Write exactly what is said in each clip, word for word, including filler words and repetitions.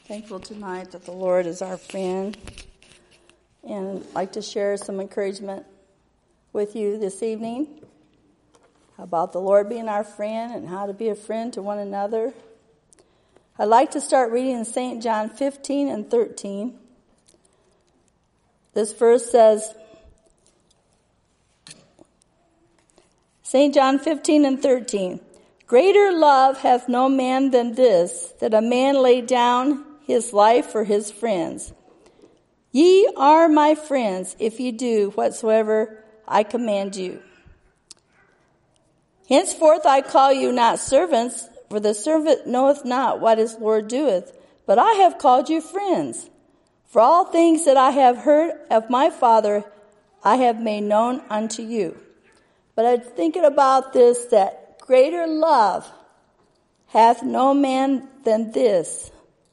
Thankful tonight that the Lord is our friend, and I'd like to share some encouragement with you this evening about the Lord being our friend and how to be a friend to one another. I'd like to start reading in Saint John fifteen and thirteen. This verse says, Saint John fifteen and thirteen, "Greater love hath no man than this, that a man lay down his life for his friends. Ye are my friends, if ye do whatsoever I command you. Henceforth I call you not servants, for the servant knoweth not what his Lord doeth, but I have called you friends. For all things that I have heard of my Father, I have made known unto you." But I'm thinking about this, that greater love hath no man than this,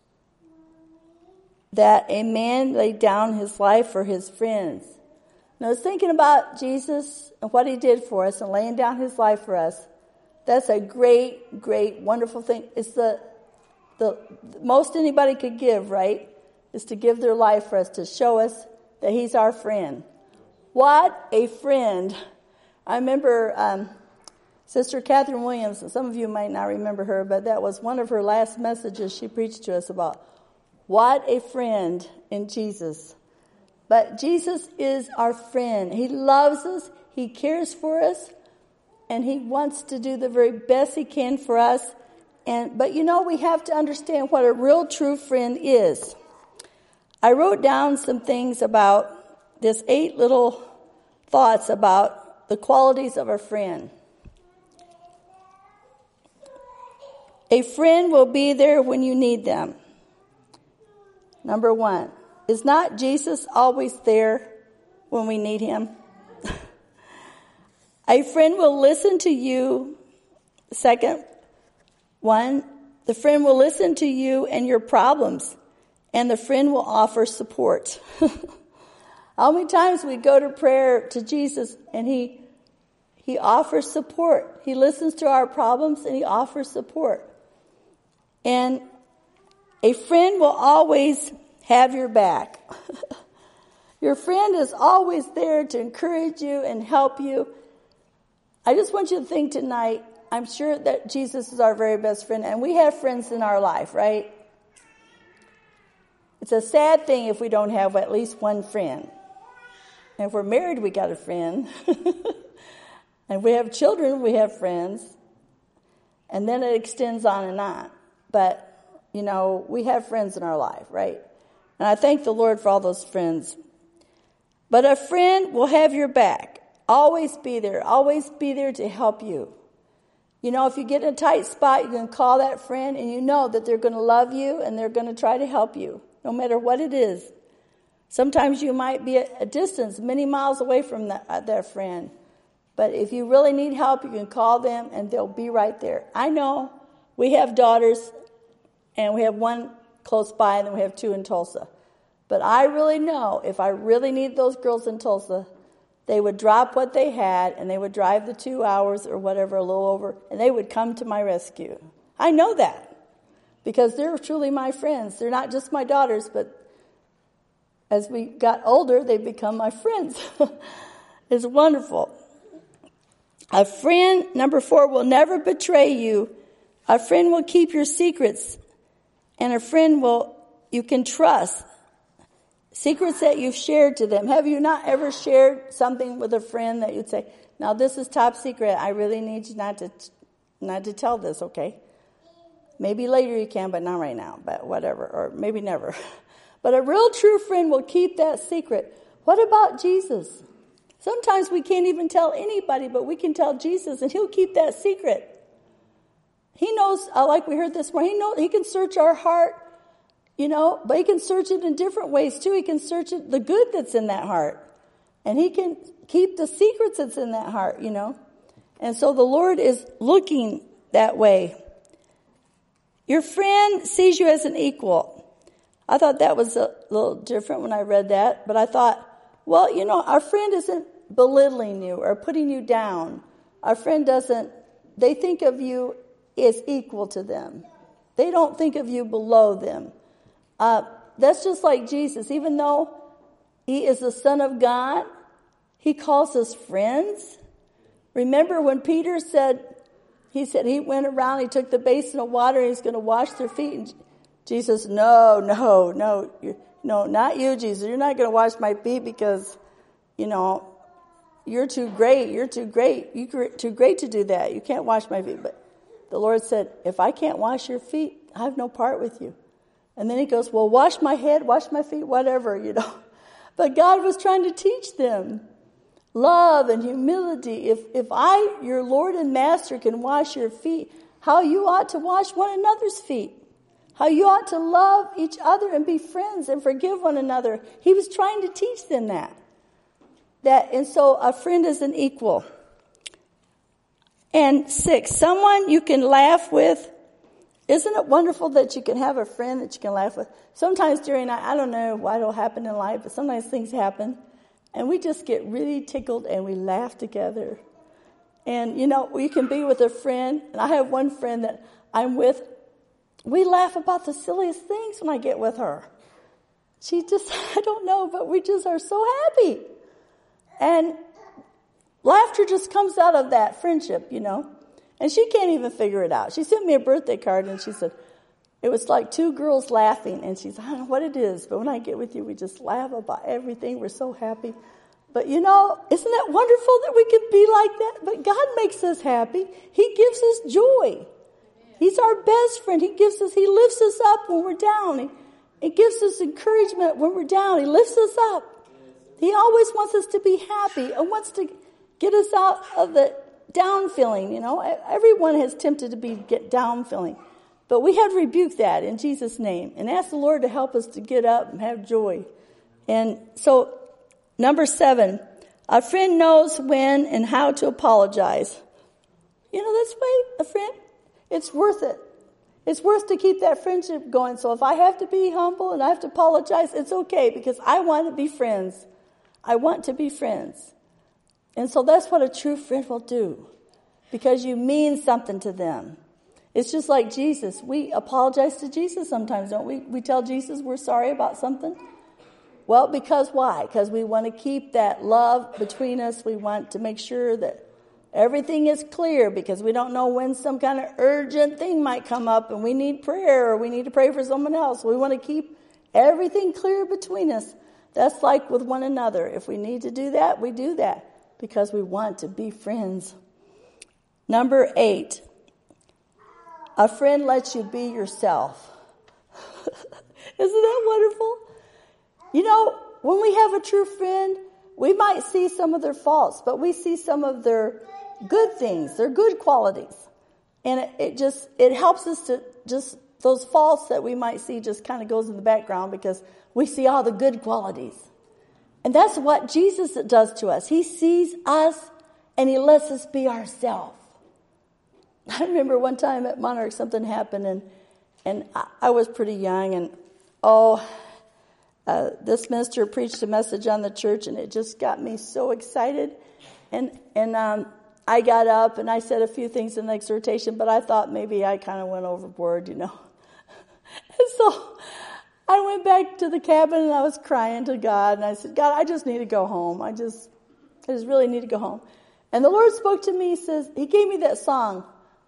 that a man lay down his life for his friends. And I was thinking about Jesus and what he did for us and laying down his life for us. That's a great, great, wonderful thing. It's the, the most anybody could give, right? Is to give their life for us, to show us that he's our friend. What a friend. I remember um, Sister Catherine Williams, and some of you might not remember her, but that was one of her last messages she preached to us about. What a friend in Jesus. But Jesus is our friend. He loves us. He cares for us. And he wants to do the very best he can for us. And but you know, we have to understand what a real true friend is. I wrote down some things about this eight little thoughts about the qualities of a friend. A friend will be there when you need them. Number one, is not Jesus always there when we need him? A friend will listen to you. Second one, the friend will listen to you and your problems, and the friend will offer support. How many times we go to prayer to Jesus and he he offers support. He listens to our problems and he offers support. And a friend will always have your back. Your friend is always there to encourage you and help you. I just want you to think tonight, I'm sure that Jesus is our very best friend, and we have friends in our life, right? It's a sad thing if we don't have at least one friend. And if we're married, we got a friend. And if we have children, we have friends. And then it extends on and on. But you know, we have friends in our life, right? And I thank the Lord for all those friends. But a friend will have your back. Always be there. Always be there to help you. You know, if you get in a tight spot, you can call that friend and you know that they're going to love you and they're going to try to help you, no matter what it is. Sometimes you might be at a distance, many miles away from that, uh, that friend. But if you really need help, you can call them and they'll be right there. I know we have daughters. And we have one close by, and then we have two in Tulsa. But I really know if I really need those girls in Tulsa, they would drop what they had, and they would drive the two hours or whatever, a little over, and they would come to my rescue. I know that because they're truly my friends. They're not just my daughters, but as we got older, they become my friends. It's wonderful. A friend, number four, will never betray you. A friend will keep your secrets. And a friend will, you can trust. Secrets that you've shared to them. Have you not ever shared something with a friend that you'd say, now this is top secret. I really need you not to, not to tell this, okay? Maybe later you can, but not right now, but whatever, or maybe never. But a real true friend will keep that secret. What about Jesus? Sometimes we can't even tell anybody, but we can tell Jesus and he'll keep that secret. He knows, like we heard this morning, he knows, he can search our heart, you know, but he can search it in different ways too. He can search it, the good that's in that heart. And he can keep the secrets that's in that heart, you know. And so the Lord is looking that way. Your friend sees you as an equal. I thought that was a little different when I read that, but I thought, well, you know, our friend isn't belittling you or putting you down. Our friend doesn't, they think of you is equal to them. They don't think of you below them. Uh, that's just like Jesus. Even though he is the Son of God, he calls us friends. Remember when Peter said, he said he went around, he took the basin of water, and he's going to wash their feet. And Jesus, no, no, no, no, not you, Jesus. You're not going to wash my feet because, you know, you're too great. You're too great. You're too great to do that. You can't wash my feet. But the Lord said, if I can't wash your feet, I have no part with you. And then he goes, well, wash my head, wash my feet, whatever, you know. But God was trying to teach them love and humility. If if I, your Lord and Master, can wash your feet, how you ought to wash one another's feet. How you ought to love each other and be friends and forgive one another. He was trying to teach them that. That and so a friend is an equal. And six, someone you can laugh with. Isn't it wonderful that you can have a friend that you can laugh with? Sometimes during, I don't know why it'll happen in life, but sometimes things happen. And we just get really tickled and we laugh together. And, you know, you can be with a friend. And I have one friend that I'm with. We laugh about the silliest things when I get with her. She just, I don't know, but we just are so happy. And laughter just comes out of that friendship, you know. And she can't even figure it out. She sent me a birthday card and she said, it was like two girls laughing. And she said, I don't know what it is, but when I get with you, we just laugh about everything. We're so happy. But you know, isn't that wonderful that we could be like that? But God makes us happy. He gives us joy. He's our best friend. He gives us, he lifts us up when we're down. He, he gives us encouragement when we're down. He lifts us up. He always wants us to be happy and wants to get us out of the down feeling, you know. Everyone has tempted to be get down feeling. But we have to rebuke that in Jesus' name and ask the Lord to help us to get up and have joy. And so, number seven, a friend knows when and how to apologize. You know, that's why a friend, it's worth it. It's worth to keep that friendship going. So if I have to be humble and I have to apologize, it's okay because I want to be friends. I want to be friends. And so that's what a true friend will do because you mean something to them. It's just like Jesus. We apologize to Jesus sometimes, don't we? We tell Jesus we're sorry about something. Well, because why? Because we want to keep that love between us. We want to make sure that everything is clear because we don't know when some kind of urgent thing might come up and we need prayer or we need to pray for someone else. We want to keep everything clear between us. That's like with one another. If we need to do that, we do that because we want to be friends. Number eight, a friend lets you be yourself. Isn't that wonderful? You know, when we have a true friend, we might see some of their faults, but we see some of their good things, their good qualities. And it, it just, it helps us to just, those faults that we might see just kind of goes in the background because we see all the good qualities. And that's what Jesus does to us. He sees us and he lets us be ourselves. I remember one time at Monarch something happened and, and I, I was pretty young and, oh, Uh, this minister preached a message on the church, and it just got me so excited. And and um, I got up, and I said a few things in the exhortation, but I thought maybe I kind of went overboard, you know. And so I went back to the cabin, and I was crying to God, and I said, God, I just need to go home. I just, I just really need to go home. And the Lord spoke to me, he says, he gave me that song,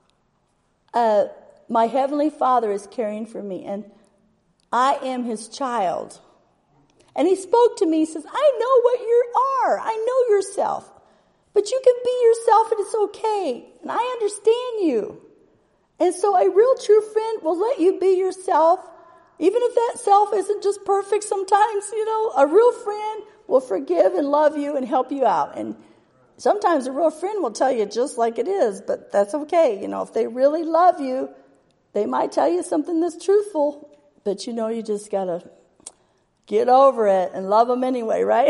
uh, my Heavenly Father is caring for me, and I am his child. And he spoke to me, he says, I know what you are. I know yourself. But you can be yourself and it's okay. And I understand you. And so a real true friend will let you be yourself. Even if that self isn't just perfect sometimes, you know, a real friend will forgive and love you and help you out. And sometimes a real friend will tell you just like it is, but that's okay. You know, if they really love you, they might tell you something that's truthful, but you know, you just got to get over it and love them anyway, right?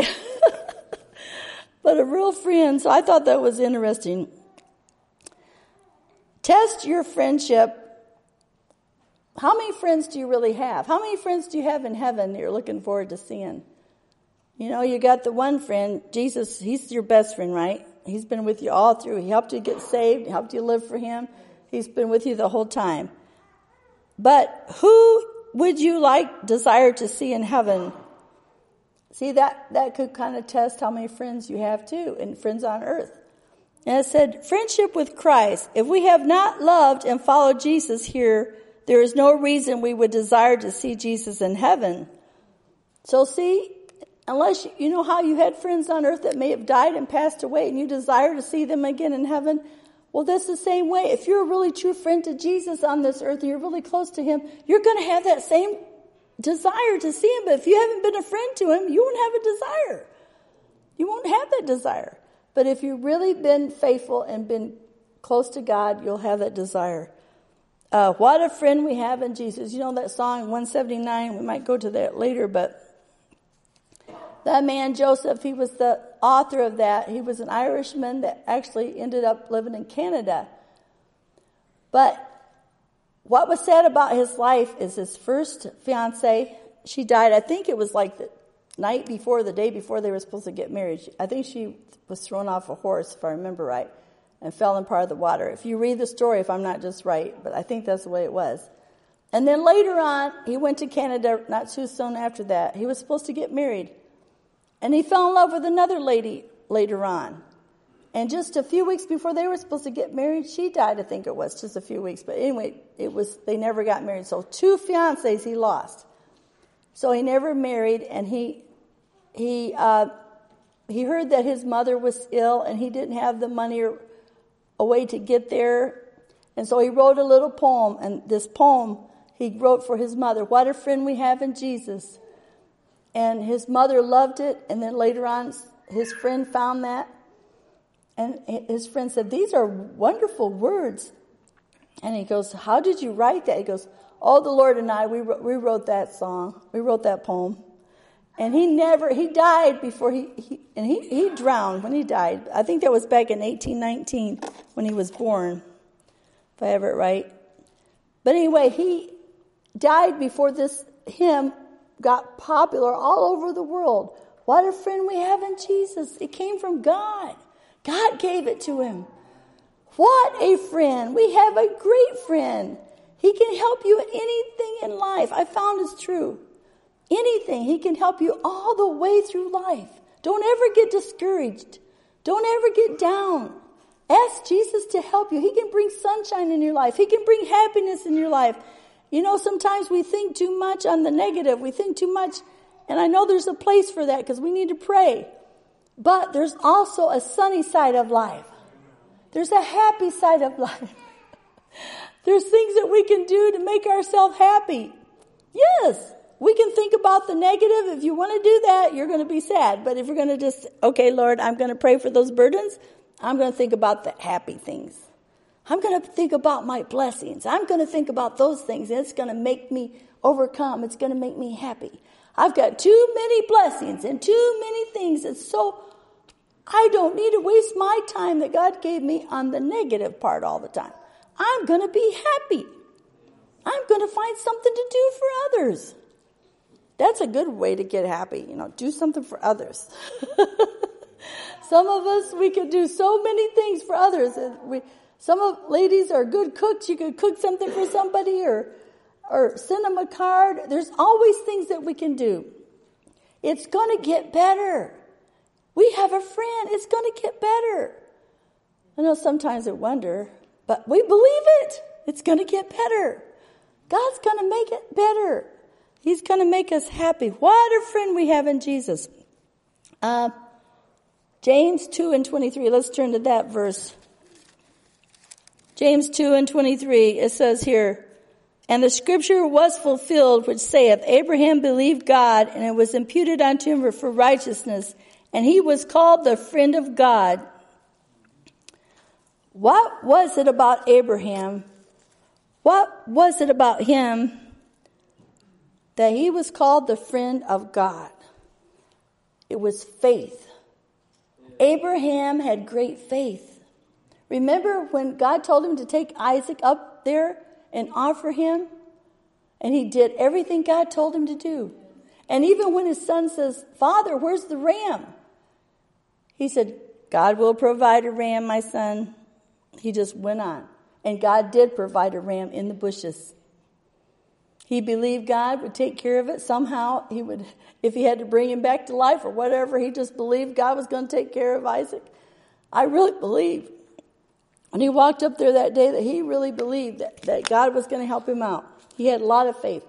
But a real friend, so I thought that was interesting. Test your friendship. How many friends do you really have? How many friends do you have in heaven that you're looking forward to seeing? You know, you got the one friend, Jesus, he's your best friend, right? He's been with you all through. He helped you get saved. He helped you live for him. He's been with you the whole time. But who would you like, desire to see in heaven? See, that, that could kind of test how many friends you have too, and friends on earth. And it said, friendship with Christ. If we have not loved and followed Jesus here, there is no reason we would desire to see Jesus in heaven. So see, unless you, you know how you had friends on earth that may have died and passed away and you desire to see them again in heaven? Well, that's the same way. If you're a really true friend to Jesus on this earth and you're really close to him, you're going to have that same desire to see him. But if you haven't been a friend to him, you won't have a desire. You won't have that desire. But if you've really been faithful and been close to God, you'll have that desire. Uh, what a friend we have in Jesus. You know that song, one seventy-nine, we might go to that later, but that man, Joseph, he was the author of that. He was an Irishman that actually ended up living in Canada. But what was sad about his life is his first fiancée, she died, I think it was like the night before, the day before they were supposed to get married. I think she was thrown off a horse, if I remember right, and fell in part of the water. If you read the story, if I'm not just right, but I think that's the way it was. And then later on, he went to Canada not too soon after that. He was supposed to get married. And he fell in love with another lady later on. And just a few weeks before they were supposed to get married, she died, I think it was, just a few weeks. But anyway, it was they never got married. So two fiancés he lost. So he never married, and he he uh, he heard that his mother was ill, and he didn't have the money or a way to get there. And so he wrote a little poem, and this poem he wrote for his mother. What a friend we have in Jesus. And his mother loved it, and then later on, his friend found that. And his friend said, these are wonderful words. And he goes, how did you write that? He goes, oh, the Lord and I, we wrote, we wrote that song. We wrote that poem. And he never, he died before he, he and he, he drowned when he died. I think that was back in eighteen nineteen when he was born, if I have it right. But anyway, he died before this hymn got popular all over the world. What a friend we have in Jesus. It came from God. God gave it to him. What a friend. We have a great friend. He can help you in anything in life. I found it's true. Anything. He can help you all the way through life. Don't ever get discouraged. Don't ever get down. Ask Jesus to help you. He can bring sunshine in your life. He can bring happiness in your life. You know, sometimes we think too much on the negative. We think too much. And I know there's a place for that because we need to pray. But there's also a sunny side of life. There's a happy side of life. There's things that we can do to make ourselves happy. Yes, we can think about the negative. If you want to do that, you're going to be sad. But if you're going to just, okay, Lord, I'm going to pray for those burdens. I'm going to think about the happy things. I'm going to think about my blessings. I'm going to think about those things. And it's going to make me overcome. It's going to make me happy. I've got too many blessings and too many things. It's so, I don't need to waste my time that God gave me on the negative part all the time. I'm going to be happy. I'm going to find something to do for others. That's a good way to get happy. You know, do something for others. Some of us, we could do so many things for others. We, some of ladies are good cooks. You could cook something for somebody or, or send them a card. There's always things that we can do. It's going to get better. We have a friend. It's going to get better. I know sometimes I wonder, but we believe it. It's going to get better. God's going to make it better. He's going to make us happy. What a friend we have in Jesus. Uh, James two and twenty-three. Let's turn to that verse. James two and twenty-three. It says here, and the scripture was fulfilled, which saith, Abraham believed God, and it was imputed unto him for righteousness, and he was called the friend of God. What was it about Abraham? What was it about him that he was called the friend of God? It was faith. Abraham had great faith. Remember when God told him to take Isaac up there and offer him? And he did everything God told him to do. And even when his son says, Father, where's the ram? He said, God will provide a ram, my son. He just went on. And God did provide a ram in the bushes. He believed God would take care of it somehow. He would, if he had to bring him back to life or whatever, he just believed God was going to take care of Isaac. I really believe. When he walked up there that day, that he really believed that, that God was going to help him out. He had a lot of faith.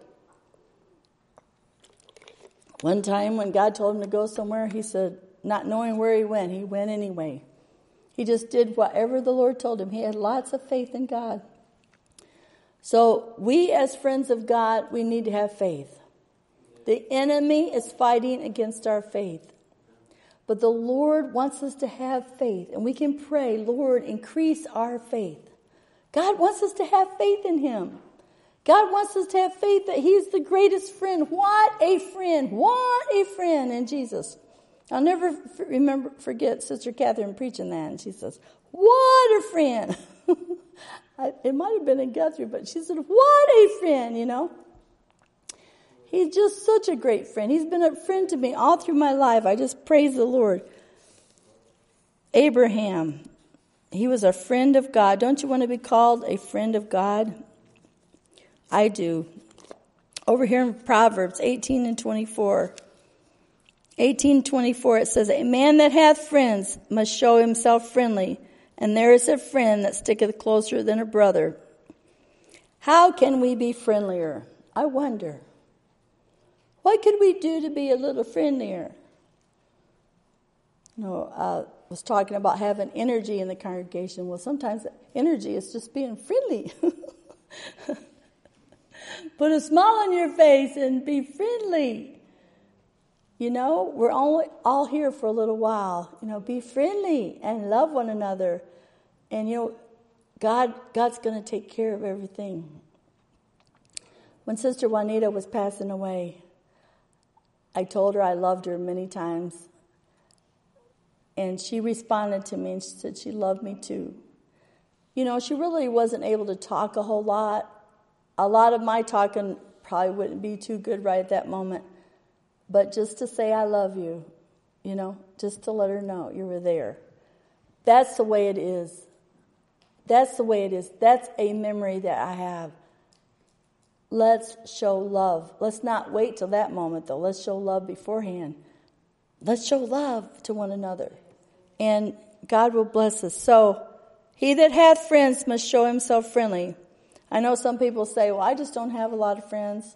One time when God told him to go somewhere, he said, not knowing where he went, he went anyway. He just did whatever the Lord told him. He had lots of faith in God. So we as friends of God, we need to have faith. The enemy is fighting against our faith. But the Lord wants us to have faith. And we can pray, Lord, increase our faith. God wants us to have faith in him. God wants us to have faith that he's the greatest friend. What a friend. What a friend in Jesus. I'll never remember forget Sister Catherine preaching that. And she says, what a friend. I, it might have been in Guthrie, but she said, what a friend, you know. He's just such a great friend. He's been a friend to me all through my life. I just praise the Lord. Abraham, he was a friend of God. Don't you want to be called a friend of God? I do. Over here in Proverbs eighteen and twenty-four. eighteen twenty-four, it says, a man that hath friends must show himself friendly, and there is a friend that sticketh closer than a brother. How can we be friendlier? I wonder. What could we do to be a little friendlier? You know, uh, I was talking about having energy in the congregation. Well, sometimes energy is just being friendly. Put a smile on your face and be friendly. You know, we're all, all here for a little while. You know, be friendly and love one another. And, you know, God, God's going to take care of everything. When Sister Juanita was passing away, I told her I loved her many times. And she responded to me and she said she loved me too. You know, she really wasn't able to talk a whole lot. A lot of my talking probably wouldn't be too good right at that moment. But just to say I love you, you know, just to let her know you were there. That's the way it is. That's the way it is. That's a memory that I have. Let's show love. Let's not wait till that moment, though. Let's show love beforehand. Let's show love to one another. And God will bless us. So, he that hath friends must show himself friendly. I know some people say, well, I just don't have a lot of friends.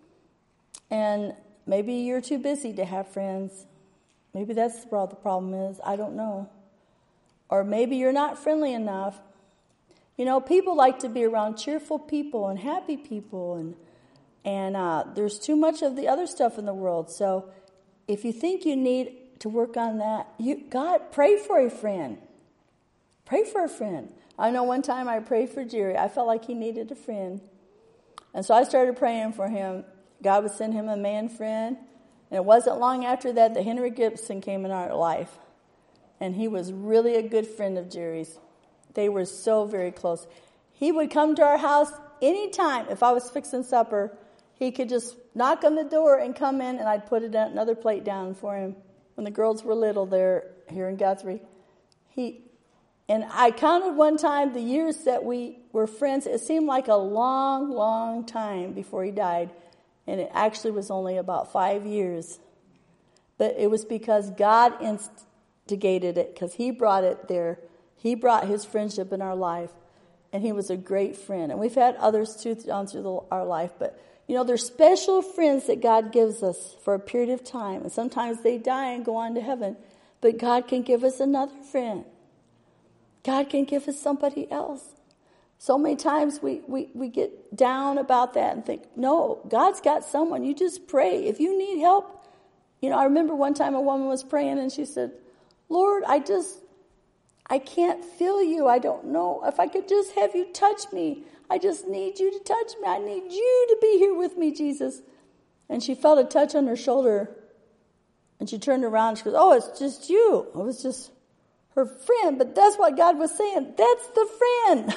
And maybe you're too busy to have friends. Maybe that's what the problem is. I don't know. Or maybe you're not friendly enough. You know, people like to be around cheerful people and happy people. And and uh, there's too much of the other stuff in the world. So if you think you need to work on that, you God, pray for a friend. Pray for a friend. I know one time I prayed for Jerry. I felt like he needed a friend. And so I started praying for him. God would send him a man friend. And it wasn't long after that that Henry Gibson came in our life. And he was really a good friend of Jerry's. They were so very close. He would come to our house anytime. If I was fixing supper, he could just knock on the door and come in, and I'd put another plate down for him. When the girls were little there here in Guthrie. He, and I counted one time the years that we were friends. It seemed like a long, long time before he died. And it actually was only about five years. But it was because God instigated it, because he brought it there. He brought his friendship in our life, and he was a great friend. And we've had others too down through the, our life. But, you know, there's special friends that God gives us for a period of time. And sometimes they die and go on to heaven. But God can give us another friend. God can give us somebody else. So many times we, we, we get down about that and think, no, God's got someone. You just pray. If you need help. You know, I remember one time a woman was praying and she said, Lord, I just... I can't feel you. I don't know. If I could just have you touch me. I just need you to touch me. I need you to be here with me, Jesus. And she felt a touch on her shoulder. And she turned around and she goes, oh, it's just you. It was just her friend. But that's what God was saying. That's the friend.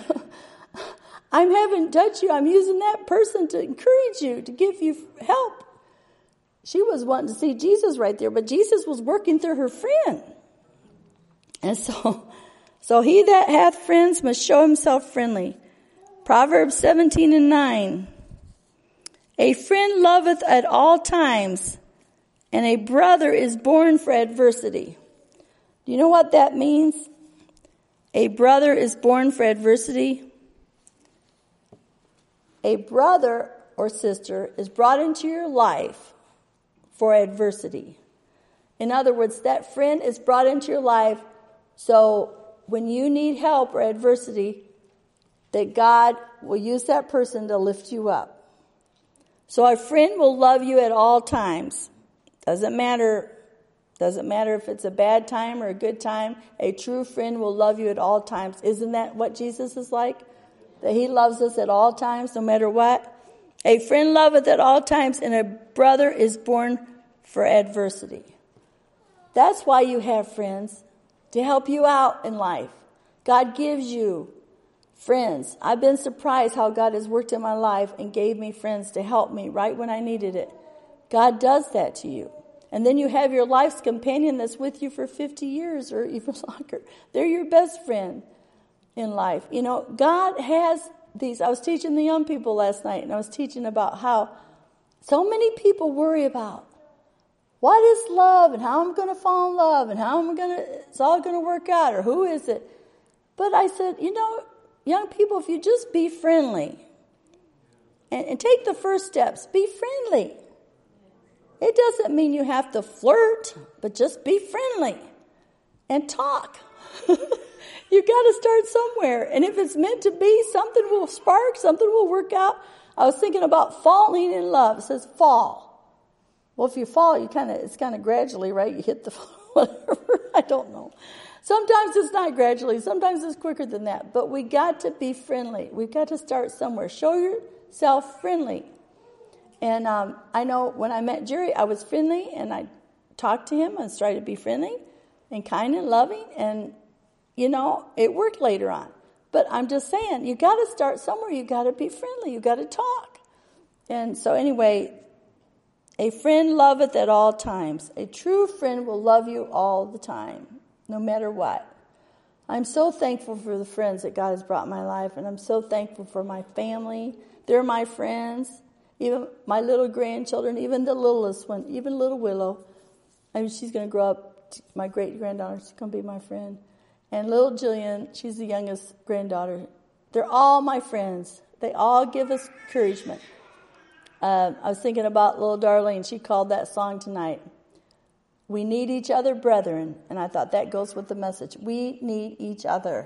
I'm having touched you. I'm using that person to encourage you, to give you help. She was wanting to see Jesus right there. But Jesus was working through her friend. And so... So he that hath friends must show himself friendly. Proverbs seventeen and nine. A friend loveth at all times, and a brother is born for adversity. Do you know what that means? A brother is born for adversity. A brother or sister is brought into your life for adversity. In other words, that friend is brought into your life so when you need help or adversity, that God will use that person to lift you up. So a friend will love you at all times. Doesn't matter, doesn't matter if it's a bad time or a good time. A true friend will love you at all times. Isn't that what Jesus is like? That he loves us at all times, no matter what. A friend loveth at all times, and a brother is born for adversity. That's why you have friends, to help you out in life. God gives you friends. I've been surprised how God has worked in my life and gave me friends to help me right when I needed it. God does that to you. And then you have your life's companion that's with you for fifty years or even longer. They're your best friend in life. You know, God has these. I was teaching the young people last night, and I was teaching about how so many people worry about what is love and how I'm going to fall in love and how I'm going to, it's all going to work out, or who is it? But I said, you know, young people, if you just be friendly and, and take the first steps, be friendly. It doesn't mean you have to flirt, but just be friendly and talk. You got to start somewhere. And if it's meant to be, something will spark, something will work out. I was thinking about falling in love. It says fall. Well, if you fall, you kind of, it's kind of gradually, right? You hit the, whatever, I don't know. Sometimes it's not gradually. Sometimes it's quicker than that. But we got to be friendly. We've got to start somewhere. Show yourself friendly. And um, I know when I met Jerry, I was friendly, and I talked to him. I was trying to be friendly and kind and loving. And, you know, it worked later on. But I'm just saying, you got to start somewhere. You got to be friendly. You got to talk. And so anyway, a friend loveth at all times. A true friend will love you all the time, no matter what. I'm so thankful for the friends that God has brought in my life, and I'm so thankful for my family. They're my friends, even my little grandchildren, even the littlest one, even little Willow. I mean, she's going to grow up, my great-granddaughter, she's going to be my friend. And little Jillian, she's the youngest granddaughter. They're all my friends. They all give us encouragement. Uh, I was thinking about little Darlene. She called that song tonight. We need each other, brethren. And I thought that goes with the message. We need each other.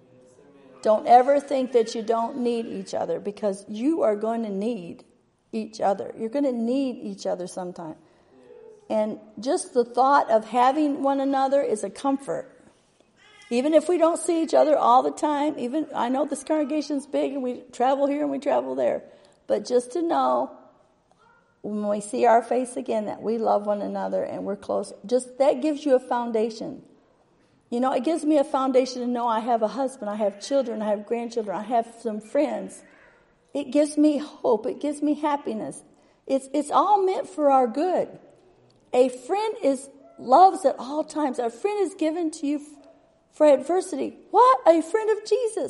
Don't ever think that you don't need each other, because you are going to need each other. You're going to need each other sometime. And just the thought of having one another is a comfort. Even if we don't see each other all the time, even I know this congregation's big and we travel here and we travel there. But just to know when we see our face again that we love one another and we're close, just that gives you a foundation. You know, it gives me a foundation to know I have a husband, I have children, I have grandchildren, I have some friends. It gives me hope. It gives me happiness. It's it's all meant for our good. A friend is loves at all times. A friend is given to you for adversity. What? A friend of Jesus.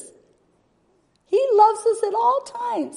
He loves us at all times.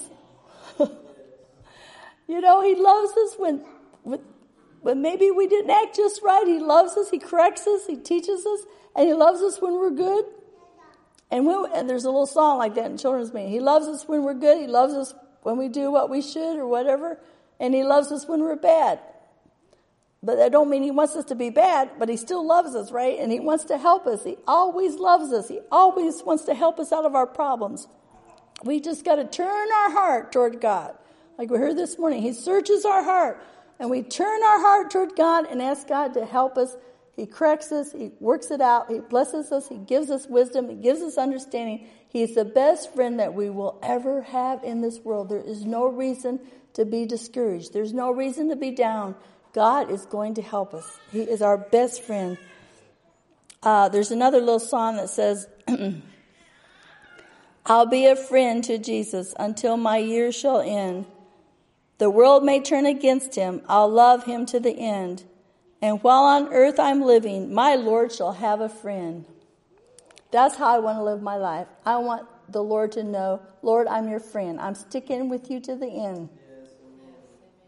You know, he loves us when, when, when maybe we didn't act just right. He loves us. He corrects us. He teaches us. And he loves us when we're good. And, when, and there's a little song like that in children's meeting. He loves us when we're good. He loves us when we do what we should or whatever. And he loves us when we're bad. But that don't mean he wants us to be bad, but he still loves us, right? And he wants to help us. He always loves us. He always wants to help us out of our problems. We just got to turn our heart toward God. Like we heard this morning, he searches our heart. And we turn our heart toward God and ask God to help us. He corrects us. He works it out. He blesses us. He gives us wisdom. He gives us understanding. He's the best friend that we will ever have in this world. There is no reason to be discouraged. There's no reason to be down. God is going to help us. He is our best friend. Uh, there's another little song that says, I'll be a friend to Jesus until my years shall end. The world may turn against him. I'll love him to the end. And while on earth I'm living, my Lord shall have a friend. That's how I want to live my life. I want the Lord to know, Lord, I'm your friend. I'm sticking with you to the end.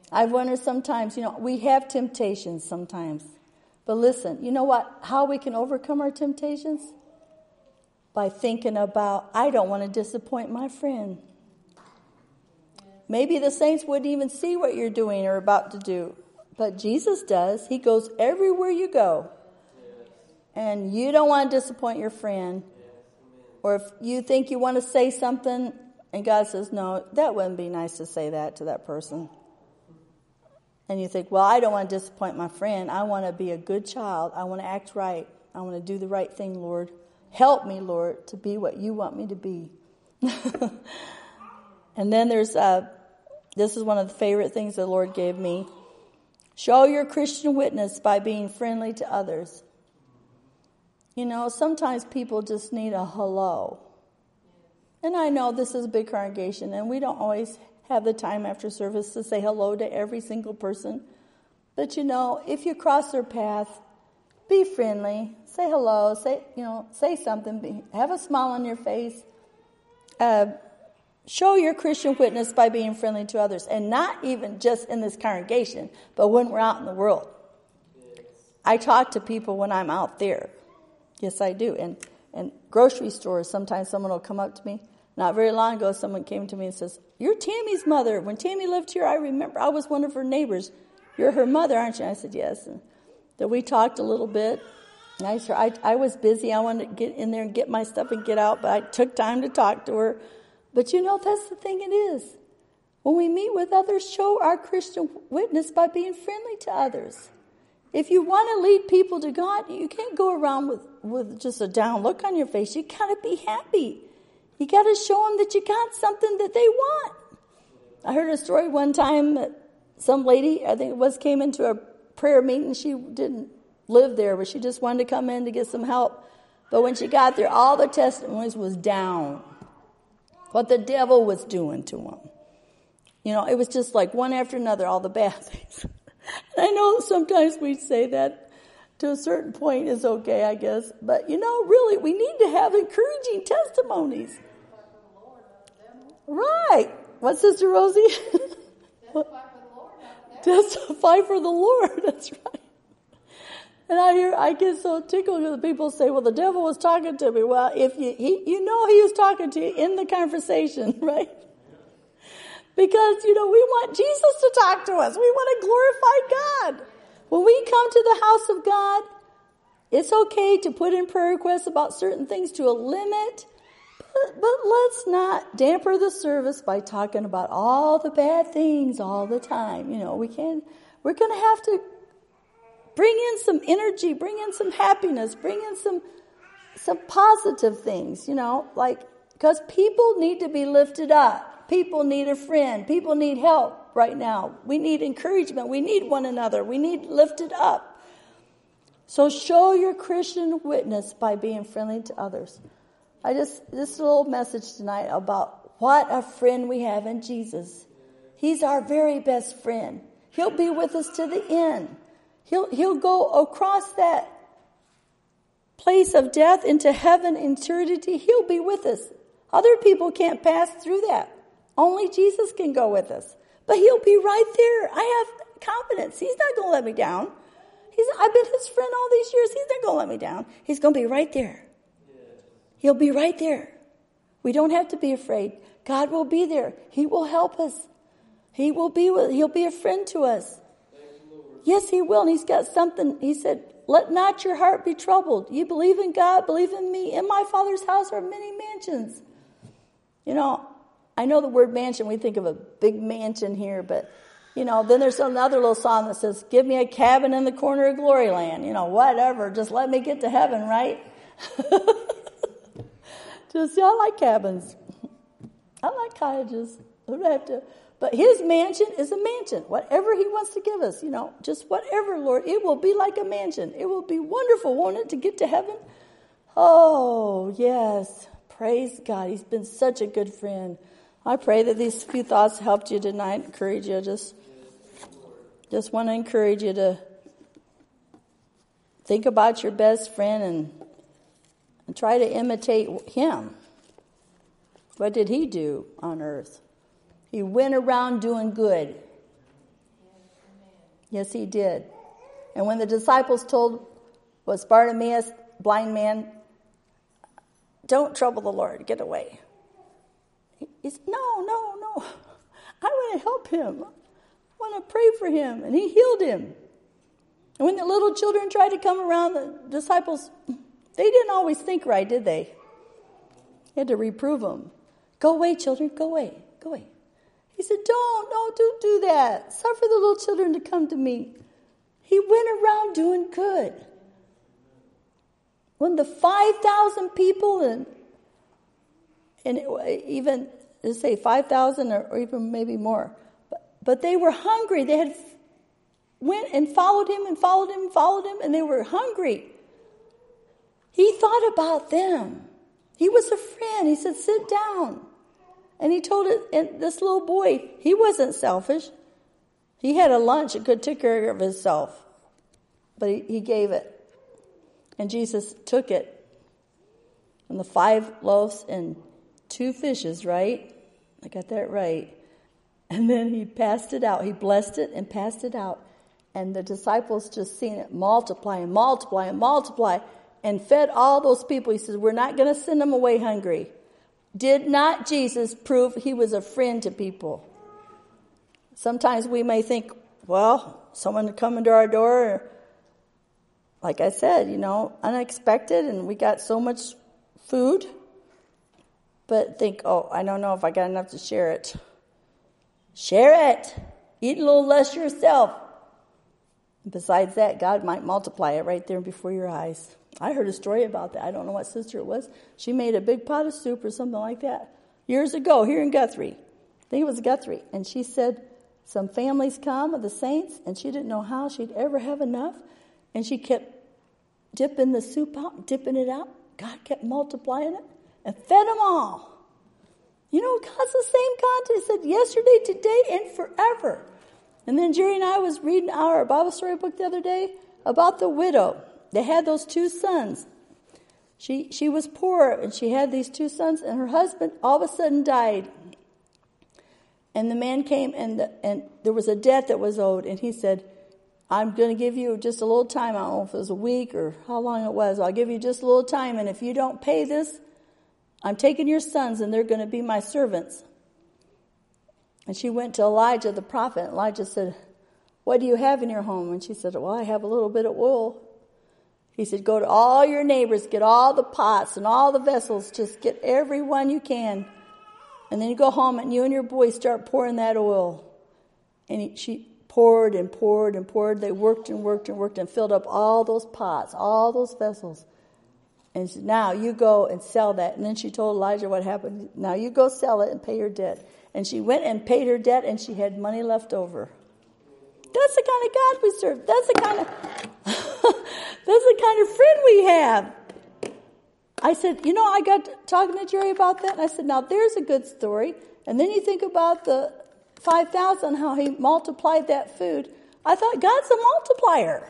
I wonder sometimes, you know, we have temptations sometimes. But listen, you know what? How we can overcome our temptations? By thinking about, I don't want to disappoint my friend. Maybe the saints wouldn't even see what you're doing or about to do. But Jesus does. He goes everywhere you go. And you don't want to disappoint your friend. Or if you think you want to say something and God says, no, that wouldn't be nice to say that to that person. And you think, well, I don't want to disappoint my friend. I want to be a good child. I want to act right. I want to do the right thing, Lord. Help me, Lord, to be what you want me to be. And then there's, uh, this is one of the favorite things the Lord gave me. Show your Christian witness by being friendly to others. You know, sometimes people just need a hello. And I know this is a big congregation, and we don't always have the time after service to say hello to every single person. But, you know, if you cross their path, be friendly. Say hello. Say, you know, say something. Be, have a smile on your face. Uh, show your Christian witness by being friendly to others. And not even just in this congregation, but when we're out in the world. I talk to people when I'm out there. Yes, I do. And, and grocery stores, sometimes someone will come up to me. Not very long ago, someone came to me and says, you're Tammy's mother. When Tammy lived here, I remember I was one of her neighbors. You're her mother, aren't you? I said, yes. And then we talked a little bit. And I, said, I, I was busy. I wanted to get in there and get my stuff and get out, but I took time to talk to her. But you know, that's the thing it is. When we meet with others, show our Christian witness by being friendly to others. If you want to lead people to God, you can't go around with, with just a down look on your face. You got to be happy. You got to show them that you got something that they want. I heard a story one time that some lady, I think it was, came into a prayer meeting. She didn't live there, but she just wanted to come in to get some help. But when she got there, all the testimonies was down. What the devil was doing to them. You know, it was just like one after another, all the bad things. And I know sometimes we say that to a certain point is okay, I guess. But, you know, really, we need to have encouraging testimonies. Right. What, Sister Rosie? Testify for the Lord. That's right. And I hear, I get so tickled when the people say, well, the devil was talking to me. Well, if you, he, you know he was talking to you in the conversation, right? Because, you know, we want Jesus to talk to us. We want to glorify God. When we come to the house of God, it's okay to put in prayer requests about certain things to a limit. But, but let's not damper the service by talking about all the bad things all the time. You know, we can't, we're going to have to bring in some energy, bring in some happiness, bring in some, some positive things, you know, like, because people need to be lifted up. People need a friend. People need help right now. We need encouragement. We need one another. We need lifted up. So show your Christian witness by being friendly to others. I just, this little message tonight about what a friend we have in Jesus. He's our very best friend. He'll be with us to the end. He'll, he'll go across that place of death into heaven, eternity. He'll be with us. Other people can't pass through that. Only Jesus can go with us. But he'll be right there. I have confidence. He's not going to let me down. He's, I've been his friend all these years. He's not going to let me down. He's going to be right there. He'll be right there. We don't have to be afraid. God will be there. He will help us. He will be with, he'll be a friend to us. Yes, he will. And he's got something. He said, let not your heart be troubled. You believe in God, believe in me. In my Father's house are many mansions. You know, I know the word mansion, we think of a big mansion here, but, you know, then there's another little song that says, give me a cabin in the corner of glory land. You know, whatever, just let me get to heaven, right? Just, I like cabins. I like cottages. I don't have to, but his mansion is a mansion. Whatever he wants to give us, you know, just whatever, Lord, it will be like a mansion. It will be wonderful, won't it, to get to heaven? Oh, yes. Praise God. He's been such a good friend. I pray that these few thoughts helped you tonight, encourage you. Just, just want to encourage you to think about your best friend and, and try to imitate him. What did he do on earth? He went around doing good. Yes, he did. And when the disciples told was Bartimaeus, blind man, don't trouble the Lord, get away. He said, no, no, no. I want to help him. I want to pray for him. And he healed him. And when the little children tried to come around, the disciples, they didn't always think right, did they? He had to reprove them. Go away, children, go away, go away. He said, don't, no, don't do that. Suffer the little children to come to me. He went around doing good. When the five thousand people, and and it, even, let's say five thousand or, or even maybe more, but, but they were hungry. They had went and followed him and followed him and followed him, and they were hungry. He thought about them. He was a friend. He said, sit down. And he told it, and this little boy, he wasn't selfish. He had a lunch and could take care of himself. But he, he gave it. And Jesus took it. And the five loaves and two fishes, right? I got that right. And then he passed it out. He blessed it and passed it out. And the disciples just seen it multiply and multiply and multiply and fed all those people. He says, we're not going to send them away hungry. Did not Jesus prove he was a friend to people? Sometimes we may think, well, someone to come into our door, or, like I said, you know, unexpected, and we got so much food. But think, oh, I don't know if I got enough to share it. Share it. Eat a little less yourself. Besides that, God might multiply it right there before your eyes. I heard a story about that. I don't know what sister it was. She made a big pot of soup or something like that years ago here in Guthrie. I think it was Guthrie. And she said some families come of the saints, and she didn't know how she'd ever have enough. And she kept dipping the soup out, dipping it out. God kept multiplying it and fed them all. You know, God's the same God. He said yesterday, today, and forever. And then Jerry and I was reading our Bible story book the other day about the widow. They had those two sons. She she was poor, and she had these two sons, and her husband all of a sudden died. And the man came, and the, and there was a debt that was owed, and he said, I'm going to give you just a little time. I don't know if it was a week or how long it was. I'll give you just a little time, and if you don't pay this, I'm taking your sons, and they're going to be my servants. And she went to Elijah the prophet. Elijah said, what do you have in your home? And she said, well, I have a little bit of oil. He said, go to all your neighbors, get all the pots and all the vessels, just get every one you can. And then you go home and you and your boys start pouring that oil. And he, she poured and poured and poured. They worked and worked and worked and filled up all those pots, all those vessels. And she said, now you go and sell that. And then she told Elijah what happened. Now you go sell it and pay your debt. And she went and paid her debt, and she had money left over. That's the kind of God we serve. That's the kind of that's the kind of friend we have. I said, you know, I got talking to Jerry about that, and I said, now there's a good story. And then you think about the five thousand, how he multiplied that food. I thought, God's a multiplier.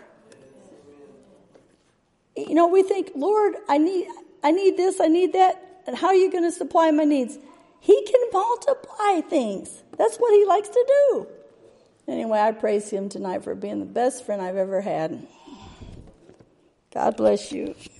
You know, we think, Lord, I need I need this, I need that, and how are you going to supply my needs? He can multiply things. That's what he likes to do. Anyway, I praise him tonight for being the best friend I've ever had. God bless you.